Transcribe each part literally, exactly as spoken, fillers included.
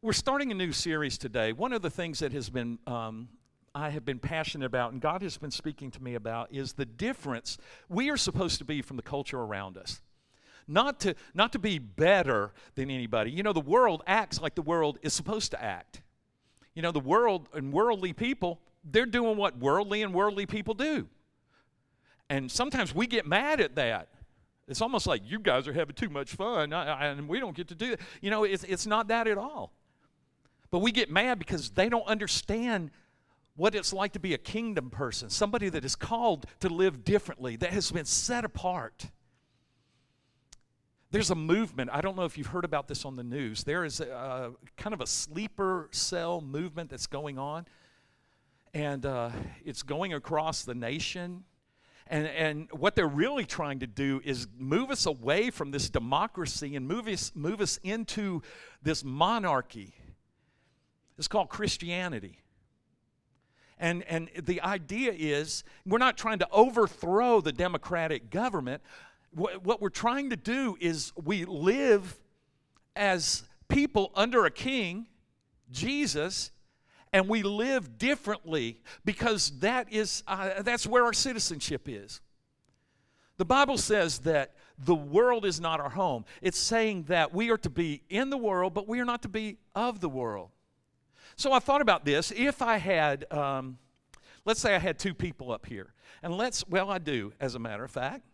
We're starting a new series today. One of the things that has been um, I have been passionate about and God has been speaking to me about is the difference we are supposed to be from the culture around us. Not to, not to be better than anybody. You know, the world acts like the world is supposed to act. You know, the world and worldly people, they're doing what worldly and worldly people do. And sometimes we get mad at that. It's almost like you guys are having too much fun I, I, and we don't get to do that. You know, it's, it's not that at all. But we get mad because they don't understand what it's like to be a kingdom person, somebody that is called to live differently, that has been set apart. There's a movement. I don't know if you've heard about this on the news. There is a, kind of a sleeper cell movement that's going on, and uh, it's going across the nation. And, and what they're really trying to do is move us away from this democracy and move us, move us into this monarchy. It's called Christianity. And, and the idea is we're not trying to overthrow the democratic government. What, what we're trying to do is we live as people under a king, Jesus, and we live differently because that is uh, that's where our citizenship is. The Bible says that the world is not our home. It's saying that we are to be in the world, but we are not to be of the world. So I thought about this. If I had, um, let's say I had two people up here. And let's, well, I do, as a matter of fact.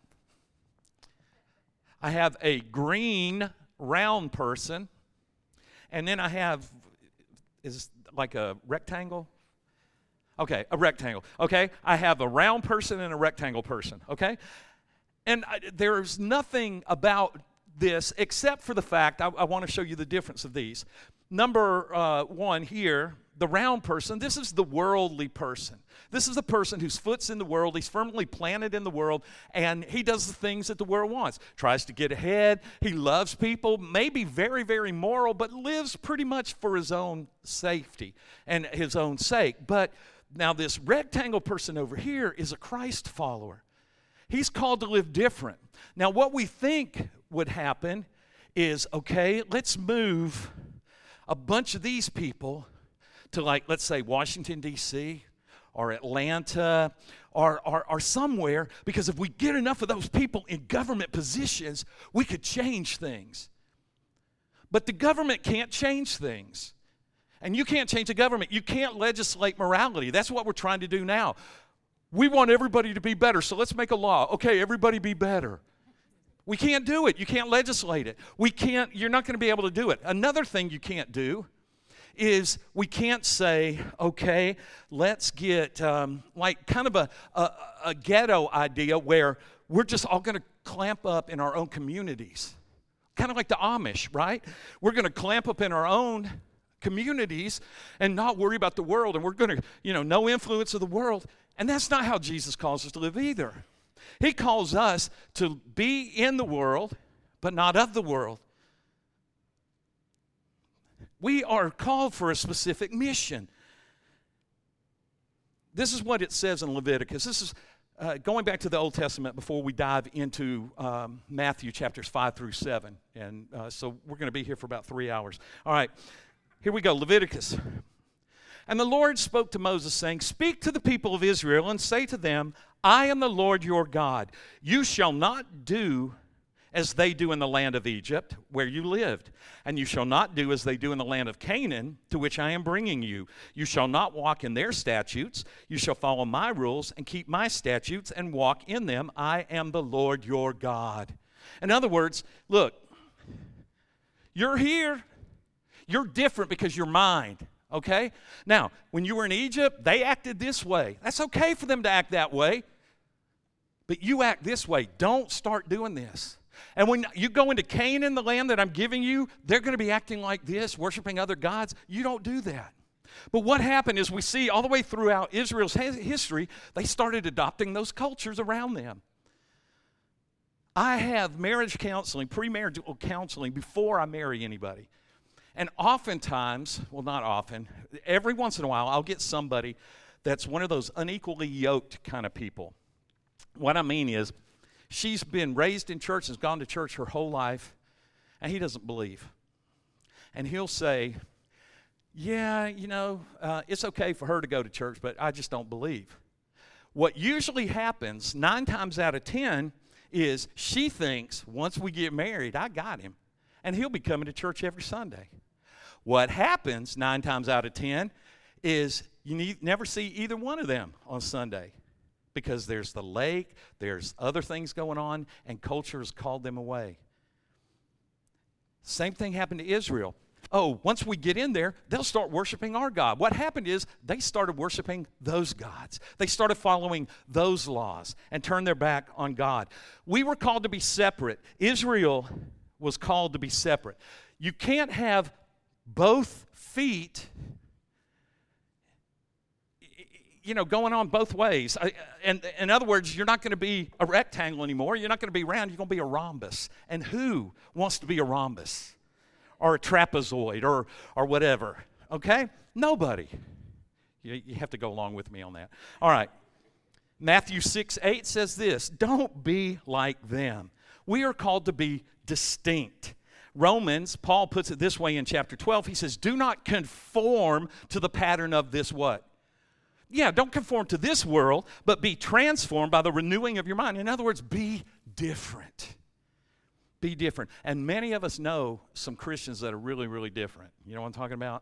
I have a green, round person. And then I have, is like a rectangle? Okay, a rectangle. Okay, I have a round person and a rectangle person. Okay? And I, there's nothing about this except for the fact, I, I want to show you the difference of these. Number uh, one here, the round person, this is the worldly person. This is the person whose foot's in the world, he's firmly planted in the world, and he does the things that the world wants. Tries to get ahead, he loves people, maybe very, very moral, but lives pretty much for his own safety and his own sake. But now this rectangle person over here is a Christ follower. He's called to live different. Now what we think would happen is, okay, let's move a bunch of these people to, like, let's say Washington, D C or Atlanta or, or, or somewhere, because if we get enough of those people in government positions, we could change things. But the government can't change things. And you can't change the government. You can't legislate morality. That's what we're trying to do now. We want everybody to be better, so let's make a law. Okay, everybody be better. We can't do it. You can't legislate it. We can't, you're not going to be able to do it. Another thing you can't do is we can't say, okay, let's get um, like kind of a, a, a ghetto idea where we're just all going to clamp up in our own communities. Kind of like the Amish, right? We're going to clamp up in our own communities and not worry about the world, and we're going to, you know, no influence of the world. And that's not how Jesus calls us to live either. He calls us to be in the world, but not of the world. We are called for a specific mission. This is what it says in Leviticus. This is uh, going back to the Old Testament before we dive into um, Matthew chapters five through seven. And uh, so we're going to be here for about three hours. All right, here we go, Leviticus. And the Lord spoke to Moses, saying, "Speak to the people of Israel and say to them, I am the Lord your God. You shall not do as they do in the land of Egypt, where you lived. And you shall not do as they do in the land of Canaan, to which I am bringing you. You shall not walk in their statutes. You shall follow my rules and keep my statutes and walk in them. I am the Lord your God." In other words, look, you're here. You're different because you're mine. Okay? Now, when you were in Egypt, they acted this way. That's okay for them to act that way. But you act this way. Don't start doing this. And when you go into Canaan, the land that I'm giving you, they're going to be acting like this, worshiping other gods. You don't do that. But what happened is we see all the way throughout Israel's history, they started adopting those cultures around them. I have marriage counseling, premarital counseling before I marry anybody. And oftentimes, well, not often, every once in a while, I'll get somebody that's one of those unequally yoked kind of people. What I mean is, she's been raised in church, has gone to church her whole life, and he doesn't believe. And he'll say, yeah, you know, uh, it's okay for her to go to church, but I just don't believe. What usually happens nine times out of ten is she thinks once we get married, I got him, and he'll be coming to church every Sunday. What happens nine times out of ten is you need, never see either one of them on Sunday because there's the lake, there's other things going on, and culture has called them away. Same thing happened to Israel. Oh, once we get in there, they'll start worshiping our God. What happened is they started worshiping those gods. They started following those laws and turned their back on God. We were called to be separate. Israel was called to be separate. You can't have both feet, you know, going on both ways. And in other words, you're not going to be a rectangle anymore. You're not going to be round. You're going to be a rhombus. And who wants to be a rhombus or a trapezoid or or whatever? Okay? Nobody. You, you have to go along with me on that. All right. Matthew six eight says this, don't be like them. We are called to be distinct. Romans, Paul puts it this way in chapter twelve. He says, do not conform to the pattern of this what? Yeah, don't conform to this world, but be transformed by the renewing of your mind. In other words, be different. Be different. And many of us know some Christians that are really, really different. You know what I'm talking about?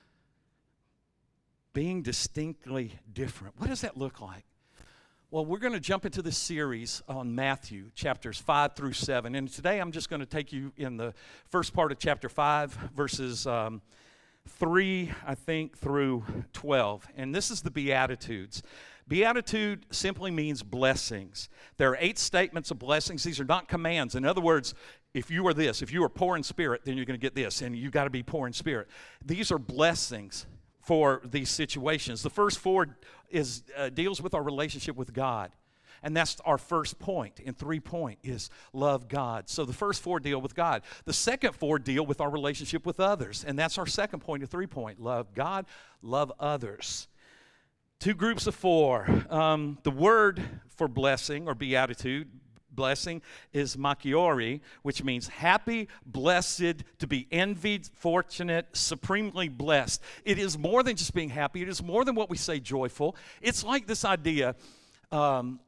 Being distinctly different. What does that look like? Well, we're going to jump into this series on Matthew, chapters five through seven. And today I'm just going to take you in the first part of chapter five, verses um, three, I think, through twelve. And this is the Beatitudes. Beatitude simply means blessings. There are eight statements of blessings. These are not commands. In other words, if you are this, if you are poor in spirit, then you're going to get this, and you got to be poor in spirit. These are blessings for these situations. The first four is uh, deals with our relationship with God. And that's our first point. And three point is love God. So the first four deal with God. The second four deal with our relationship with others. And that's our second point of three point. Love God, love others. Two groups of four. Um, the word for blessing or beatitude, blessing, is makiori, which means happy, blessed, to be envied, fortunate, supremely blessed. It is more than just being happy. It is more than what we say joyful. It's like this idea, um,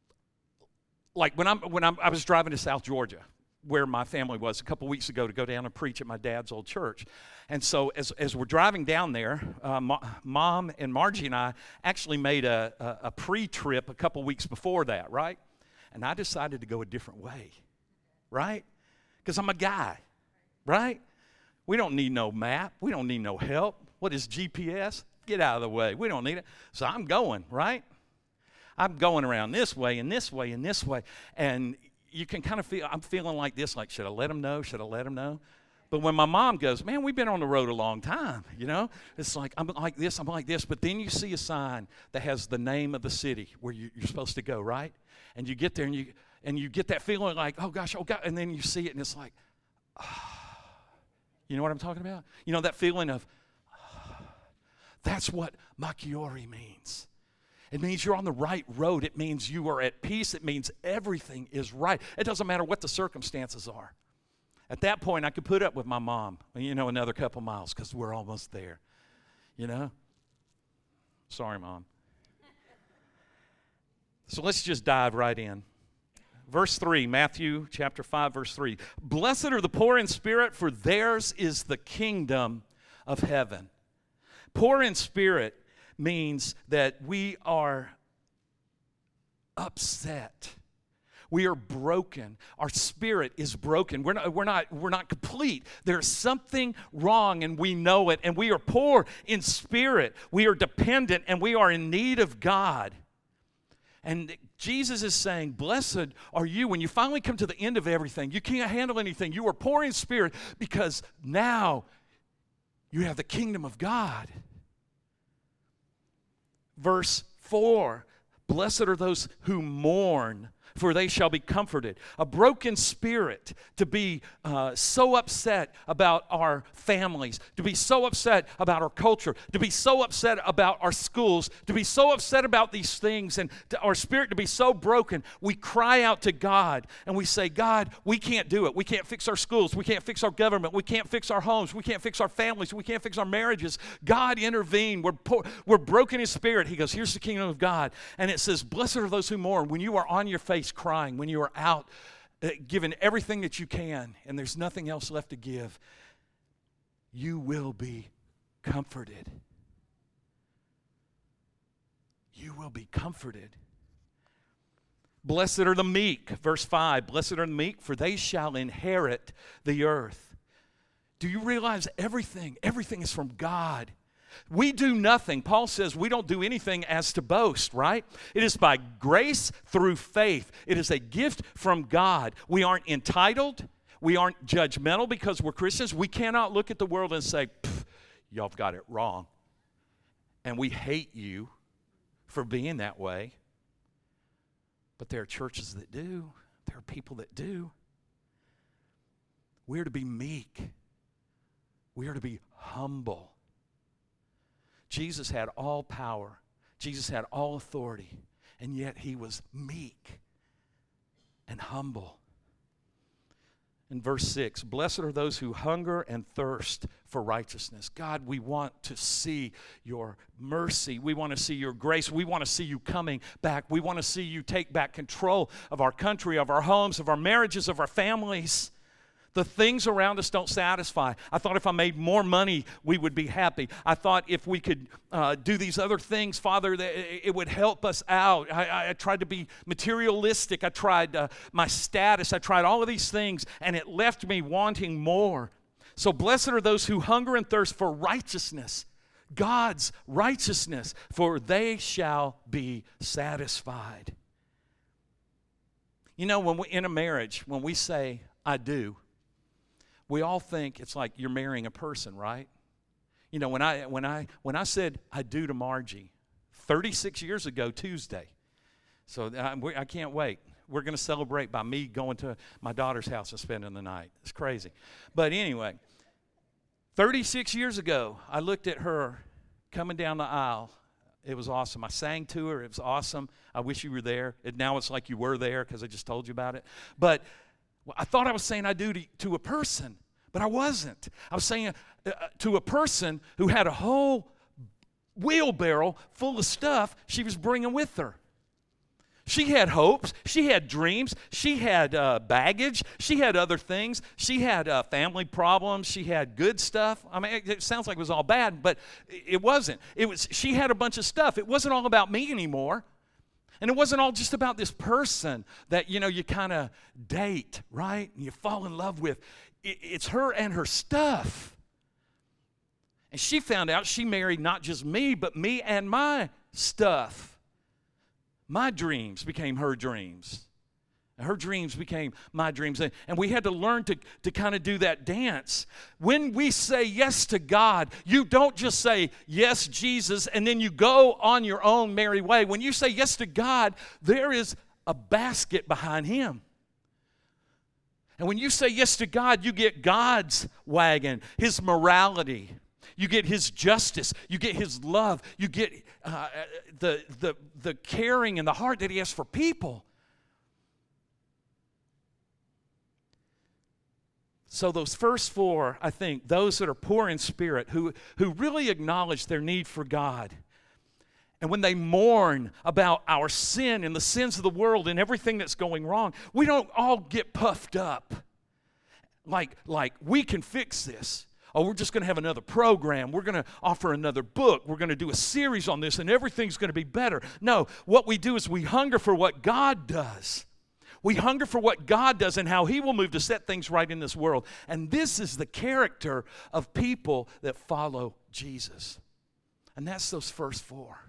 like when, I'm, when I'm, I was driving to South Georgia, where my family was a couple weeks ago to go down and preach at my dad's old church. And so as, as we're driving down there, uh, Mo- Mom and Margie and I actually made a, a, a pre-trip a couple weeks before that, right? And I decided to go a different way, right? Because I'm a guy, right? We don't need no map. We don't need no help. What is G P S? Get out of the way. We don't need it. So I'm going, right? I'm going around this way and this way and this way. And you can kind of feel, I'm feeling like this, like, should I let them know? Should I let them know? But when my mom goes, man, we've been on the road a long time, you know? It's like, I'm like this, I'm like this. But then you see a sign that has the name of the city where you, you're supposed to go, right? And you get there and you and you get that feeling like, oh, gosh, oh, God. And then you see it and it's like, ah. You know what I'm talking about? You know, that feeling of, ah. That's what makiori means. It means you're on the right road. It means you are at peace. It means everything is right. It doesn't matter what the circumstances are. At that point, I could put up with my mom, you know, another couple miles because we're almost there, you know? Sorry, Mom. So let's just dive right in. Verse three, Matthew chapter five, verse three. Blessed are the poor in spirit, for theirs is the kingdom of heaven. Poor in spirit means that we are upset. We are broken. Our spirit is broken. We're not, we're not, we're not complete. There's something wrong and we know it. And we are poor in spirit. We are dependent and we are in need of God. And Jesus is saying, blessed are you when you finally come to the end of everything. You can't handle anything. You are poor in spirit because now you have the kingdom of God. Verse four, blessed are those who mourn, for they shall be comforted. A broken spirit, to be uh, so upset about our families, to be so upset about our culture, to be so upset about our schools, to be so upset about these things, and to our spirit to be so broken, we cry out to God and we say, God, we can't do it. We can't fix our schools. We can't fix our government. We can't fix our homes. We can't fix our families. We can't fix our marriages. God, intervene. We're, po- we're broken in spirit. He goes, here's the kingdom of God. And it says, blessed are those who mourn. When you are on your face crying, when you are out uh, giving everything that you can and there's nothing else left to give, you will be comforted. You will be comforted. Blessed are the meek, verse five, blessed are the meek, for they shall inherit the earth. Do you realize everything, everything is from God? We do nothing. Paul says we don't do anything as to boast, right? It is by grace through faith. It is a gift from God. We aren't entitled. We aren't judgmental because we're Christians. We cannot look at the world and say, y'all have got it wrong. And we hate you for being that way. But there are churches that do. There are people that do. We are to be meek. We are to be humble. Jesus had all power. Jesus had all authority. And yet he was meek and humble. In verse six, blessed are those who hunger and thirst for righteousness. God, we want to see your mercy. We want to see your grace. We want to see you coming back. We want to see you take back control of our country, of our homes, of our marriages, of our families. The things around us don't satisfy. I thought if I made more money, we would be happy. I thought if we could uh, do these other things, Father, that it would help us out. I, I tried to be materialistic. I tried uh, my status. I tried all of these things, and it left me wanting more. So blessed are those who hunger and thirst for righteousness, God's righteousness, for they shall be satisfied. You know, when we in a marriage, when we say, I do, we all think it's like you're marrying a person, right? You know, when I when I when I said I do to Margie, thirty-six years ago Tuesday. So I, I can't wait. We're going to celebrate by me going to my daughter's house and spending the night. It's crazy. But anyway, thirty-six years ago, I looked at her coming down the aisle. It was awesome. I sang to her. It was awesome. I wish you were there. And now it's like you were there because I just told you about it. But I thought I was saying I do to, to a person, but I wasn't. I was saying uh, to a person who had a whole wheelbarrow full of stuff she was bringing with her. She had hopes. She had dreams. She had uh, baggage. She had other things. She had uh, family problems. She had good stuff. I mean, it, it sounds like it was all bad, but it wasn't. It was. She had a bunch of stuff. It wasn't all about me anymore. And it wasn't all just about this person that, you know, you kind of date, right? And you fall in love with. It's her and her stuff. And she found out she married not just me, but me and my stuff. My dreams became her dreams. Her dreams became my dreams. And we had to learn to, to kind of do that dance. When we say yes to God, you don't just say, yes, Jesus, and then you go on your own merry way. When you say yes to God, there is a basket behind him. And when you say yes to God, you get God's wagon, his morality. You get his justice. You get his love. You get uh, the, the, the caring and the heart that he has for people. So those first four, I think, those that are poor in spirit, who, who really acknowledge their need for God, and when they mourn about our sin and the sins of the world and everything that's going wrong, we don't all get puffed up like, like we can fix this. Oh, we're just going to have another program. We're going to offer another book. We're going to do a series on this, and everything's going to be better. No, what we do is we hunger for what God does. We hunger for what God does and how he will move to set things right in this world. And this is the character of people that follow Jesus. And that's those first four.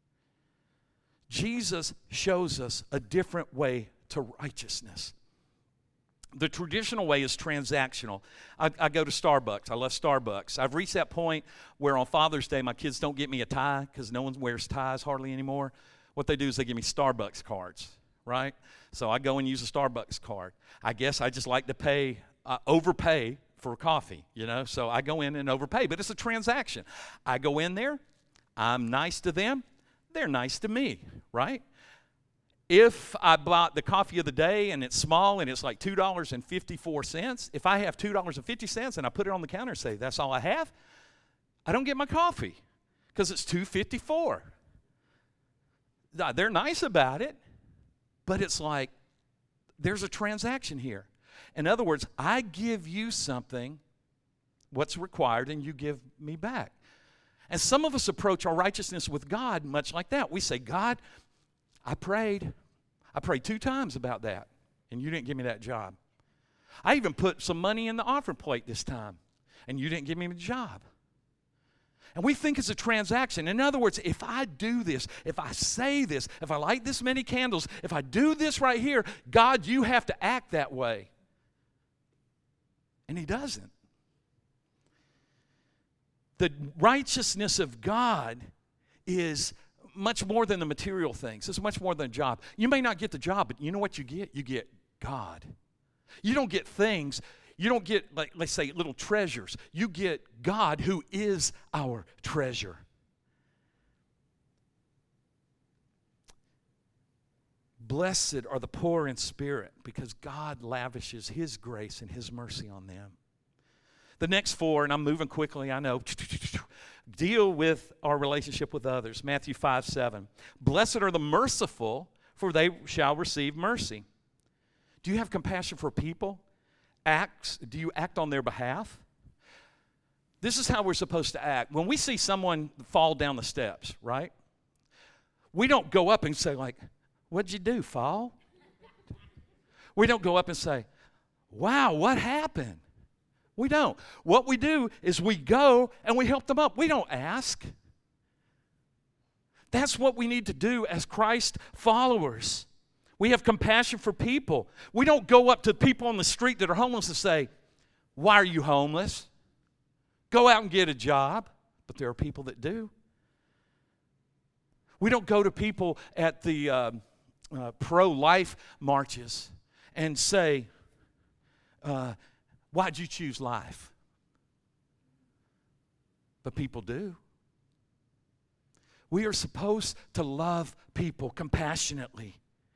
Jesus shows us a different way to righteousness. The traditional way is transactional. I, I go to Starbucks. I love Starbucks. I've reached that point where on Father's Day, my kids don't get me a tie because no one wears ties hardly anymore. What they do is they give me Starbucks cards. right? So I go and use a Starbucks card. I guess I just like to pay, uh, overpay for coffee, you know? So I go in and overpay, but it's a transaction. I go in there, I'm nice to them, they're nice to me, right? If I bought the coffee of the day and it's small and it's like two dollars and fifty-four cents, if I have two dollars and fifty cents and I put it on the counter and say, that's all I have, I don't get my coffee because it's two dollars and fifty-four cents. They're nice about it, but it's like there's a transaction here. In other words, I give you something, what's required, and you give me back. And some of us approach our righteousness with God much like that. We say, God, I prayed. I prayed two times about that, and you didn't give me that job. I even put some money in the offering plate this time, and you didn't give me the job. And we think it's a transaction. In other words, if I do this, if I say this, if I light this many candles, if I do this right here, God, you have to act that way. And he doesn't. The righteousness of God is much more than the material things. It's much more than a job. You may not get the job, but you know what you get? You get God. You don't get things. You don't get, like, let's say, little treasures. You get God, who is our treasure. Blessed are the poor in spirit, because God lavishes his grace and his mercy on them. The next four, and I'm moving quickly, I know, deal with our relationship with others. Matthew five seven. Blessed are the merciful, for they shall receive mercy. Do you have compassion for people? Acts, do you act on their behalf? This is how we're supposed to act. When we see someone fall down the steps, right? We don't go up and say, like, what'd you do, fall? We don't go up and say, wow, what happened? We don't. What we do is we go and we help them up. We don't ask. That's what we need to do as Christ followers. We have compassion for people. We don't go up to people on the street that are homeless and say, why are you homeless? Go out and get a job. But there are people that do. We don't go to people at the uh, uh, pro-life marches and say, uh, why'd you choose life? But people do. We are supposed to love people compassionately.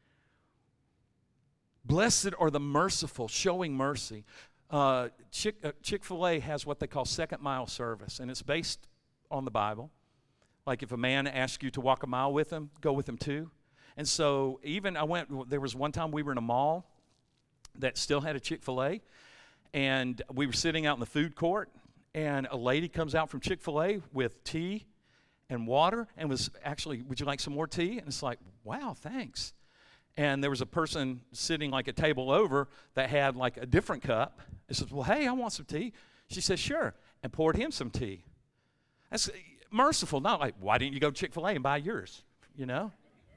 Blessed are the merciful, showing mercy. Uh, Chick, uh, Chick-fil-A has what they call second mile service, and it's based on the Bible. Like if a man asks you to walk a mile with him, go with him too. And so even I went, there was one time we were in a mall that still had a Chick-fil-A, and we were sitting out in the food court, and a lady comes out from Chick-fil-A with tea and water and was actually, would you like some more tea? And it's like, wow, thanks. And there was a person sitting like a table over that had like a different cup. He says, well, hey, I want some tea. She says, sure, and poured him some tea. That's merciful, not like, why didn't you go to Chick-fil-A and buy yours, you know?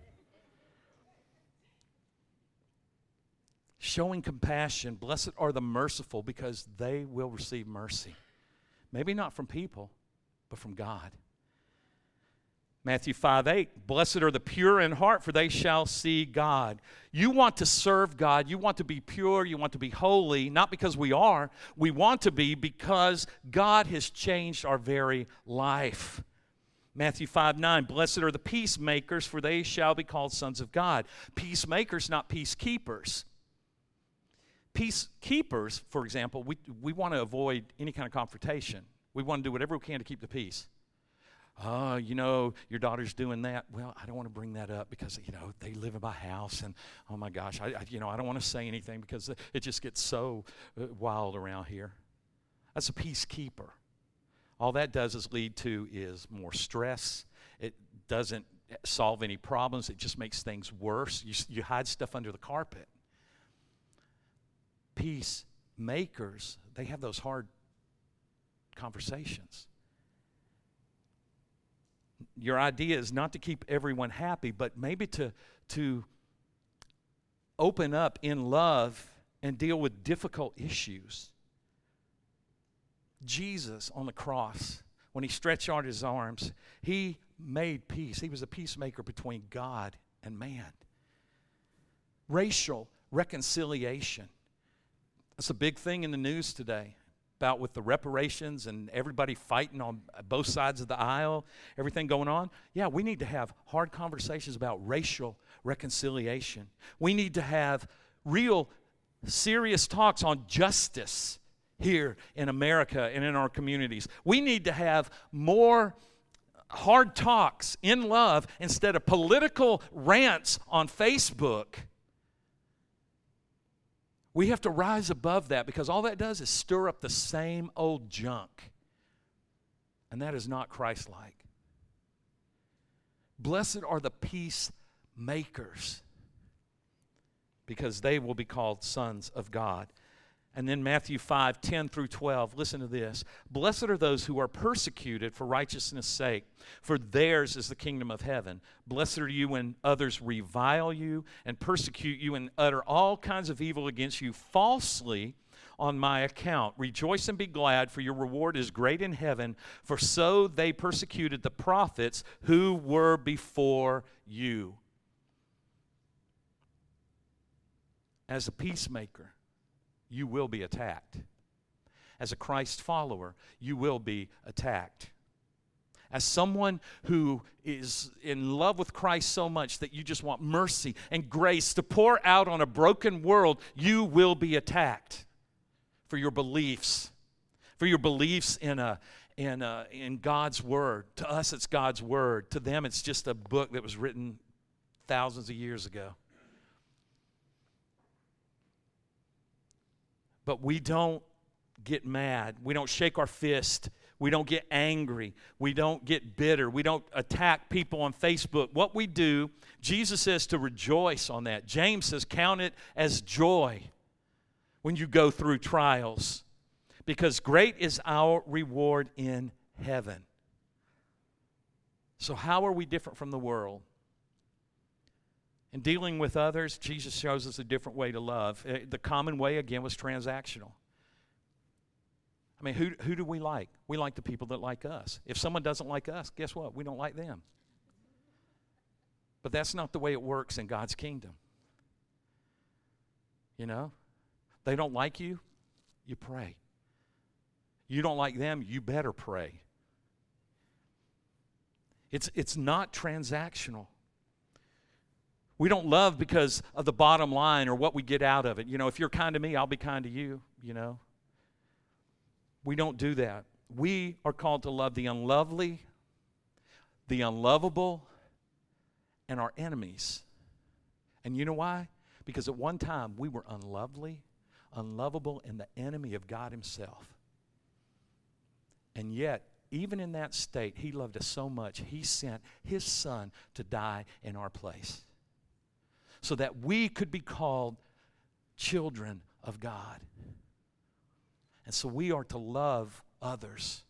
Showing compassion, blessed are the merciful, because they will receive mercy. Maybe not from people, but from God. Matthew five eight, blessed are the pure in heart, for they shall see God. You want to serve God. You want to be pure. You want to be holy, not because we are. We want to be because God has changed our very life. Matthew five nine, blessed are the peacemakers, for they shall be called sons of God. Peacemakers, not peacekeepers. Peacekeepers, for example, we, we want to avoid any kind of confrontation. We want to do whatever we can to keep the peace. Oh, you know, your daughter's doing that. Well, I don't want to bring that up because, you know, they live in my house, and oh my gosh, I, I you know, I don't want to say anything because it just gets so uh, wild around here. That's a peacekeeper. All that does is lead to is more stress. It doesn't solve any problems. It just makes things worse. You, you hide stuff under the carpet. Peacemakers, they have those hard conversations. Your idea is not to keep everyone happy, but maybe to, to open up in love and deal with difficult issues. Jesus on the cross, when he stretched out his arms, he made peace. He was a peacemaker between God and man. Racial reconciliation. That's a big thing in the news today, about with the reparations and everybody fighting on both sides of the aisle, everything going on. Yeah, we need to have hard conversations about racial reconciliation. We need to have real serious talks on justice here in America and in our communities. We need to have more hard talks in love instead of political rants on Facebook. We have to rise above that, because all that does is stir up the same old junk. And that is not Christ-like. Blessed are the peacemakers, because they will be called sons of God. And then Matthew five, ten through twelve, listen to this. Blessed are those who are persecuted for righteousness' sake, for theirs is the kingdom of heaven. Blessed are you when others revile you and persecute you and utter all kinds of evil against you falsely on my account. Rejoice and be glad, for your reward is great in heaven, for so they persecuted the prophets who were before you. As a peacemaker, you will be attacked. As a Christ follower, you will be attacked. As someone who is in love with Christ so much that you just want mercy and grace to pour out on a broken world, you will be attacked for your beliefs, for your beliefs in a in a, in God's Word. To us, it's God's Word. To them, it's just a book that was written thousands of years ago. But we don't get mad. We don't shake our fist. We don't get angry. We don't get bitter. We don't attack people on Facebook. What we do, Jesus says to rejoice on that. James says count it as joy when you go through trials, because great is our reward in heaven. So how are we different from the world? In dealing with others, Jesus shows us a different way to love. The common way, again, was transactional. I mean, who, who do we like? We like the people that like us. If someone doesn't like us, guess what? We don't like them. But that's not the way it works in God's kingdom. You know? They don't like you, you pray. You don't like them, you better pray. It's, it's not transactional. We don't love because of the bottom line or what we get out of it. You know, if you're kind to me, I'll be kind to you, you know. We don't do that. We are called to love the unlovely, the unlovable, and our enemies. And you know why? Because at one time we were unlovely, unlovable, and the enemy of God Himself. And yet, even in that state, He loved us so much, He sent His Son to die in our place, so that we could be called children of God. And so we are to love others.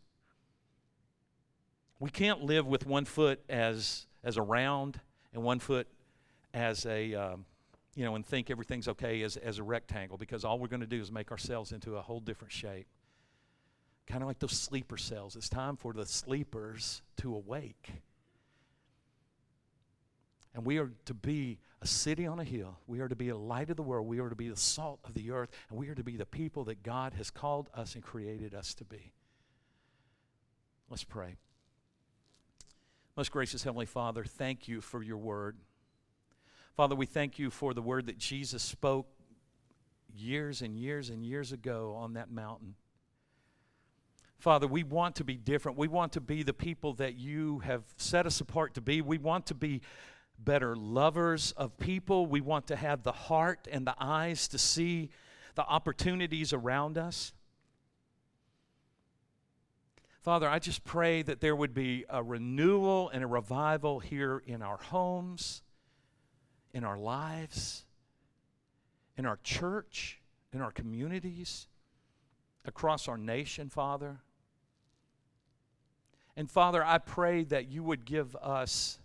We can't live with one foot as, as a round and one foot as a, um, you know, and think everything's okay as, as a rectangle, because all we're going to do is make ourselves into a whole different shape. Kind of like those sleeper cells. It's time for the sleepers to awake. And we are to be a city on a hill. We are to be a light of the world. We are to be the salt of the earth. And we are to be the people that God has called us and created us to be. Let's pray. Most gracious Heavenly Father, thank you for your word. Father, we thank you for the word that Jesus spoke years and years and years ago on that mountain. Father, we want to be different. We want to be the people that you have set us apart to be. We want to be better lovers of people. We want to have the heart and the eyes to see the opportunities around us. Father, I just pray that there would be a renewal and a revival here in our homes, in our lives, in our church, in our communities, across our nation, Father. And Father, I pray that you would give us,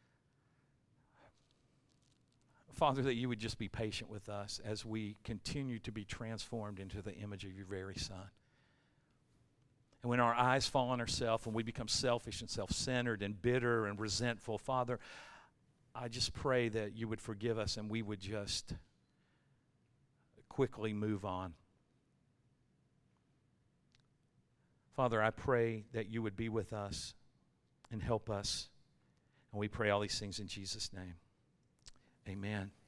Father, that you would just be patient with us as we continue to be transformed into the image of your very Son. And when our eyes fall on ourselves and we become selfish and self-centered and bitter and resentful, Father, I just pray that you would forgive us and we would just quickly move on. Father, I pray that you would be with us and help us. And we pray all these things in Jesus' name. Amen.